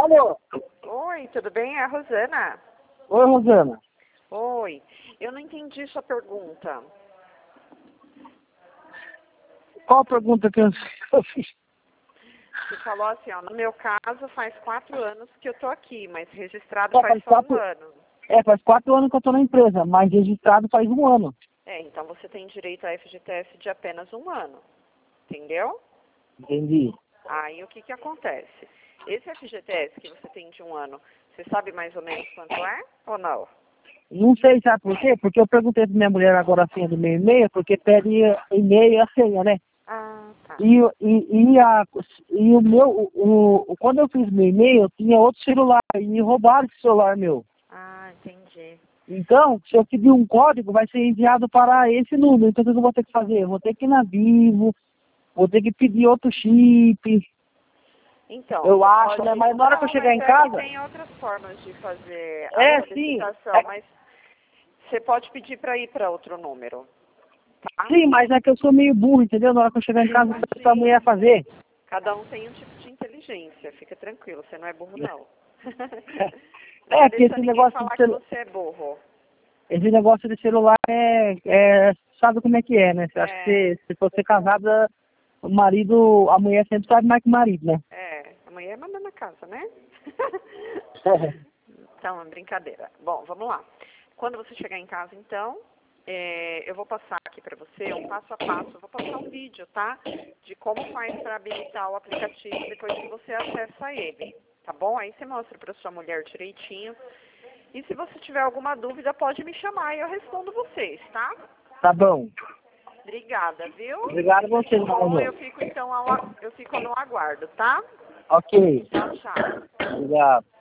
Alô? Oi, tudo bem? É a Rosana. Oi, Rosana. Oi, eu não entendi sua pergunta. Qual a pergunta que eu fiz? Você falou assim, ó, no meu caso faz 4 anos que eu tô aqui, mas registrado Só faz faz só 1 quatro, ano. faz 4 anos que eu tô na empresa, mas registrado faz 1 ano. Então você tem direito a FGTS de apenas 1 ano, entendeu? Entendi. Aí o que que acontece? Esse FGTS que você tem de 1 ano, você sabe mais ou menos quanto é ou não? Não sei, sabe por quê? Porque eu perguntei pra minha mulher agora a senha do meu e-mail, porque pede e-mail e a senha, né? Ah, tá. E o meu, quando eu fiz meu e-mail, eu tinha outro celular, e roubaram esse celular meu. Ah, entendi. Então, se eu pedir um código, vai ser enviado para esse número. Então, o que eu vou ter que fazer? Eu vou ter que ir na Vivo, vou ter que pedir outro chip, Então, eu você acho, pode... né? Mas na hora que eu Não, chegar mas em é que casa, tem outras formas de fazer a sim, solicitação, mas você pode pedir para ir para outro número, tá? sim, mas é que eu sou meio burro, entendeu? Na hora que eu chegar em casa, eu vou pra mulher Imagina. fazer. Cada um tem um tipo de inteligência, fica tranquilo, você não é burro, não. Não É, vai porque deixar ninguém falar que você é burro. esse negócio de celular sabe como é que é, né? Você acha que se você casada, o marido, a mulher sempre sabe mais que o marido, né? A mulher manda na casa, né? Então, é brincadeira. Bom, vamos lá. Quando você chegar em casa, então, eu vou passar aqui para você um passo a passo, eu vou passar um vídeo, tá? De como faz para habilitar o aplicativo depois que você acessa ele, tá bom? Aí você mostra para sua mulher direitinho. E se você tiver alguma dúvida, pode me chamar e eu respondo vocês, tá? Tá bom. Obrigada, viu? Obrigado a você, Bom, eu Mauro. fico então eu fico no aguardo, tá? Ok. Tchau, tchau. Obrigado.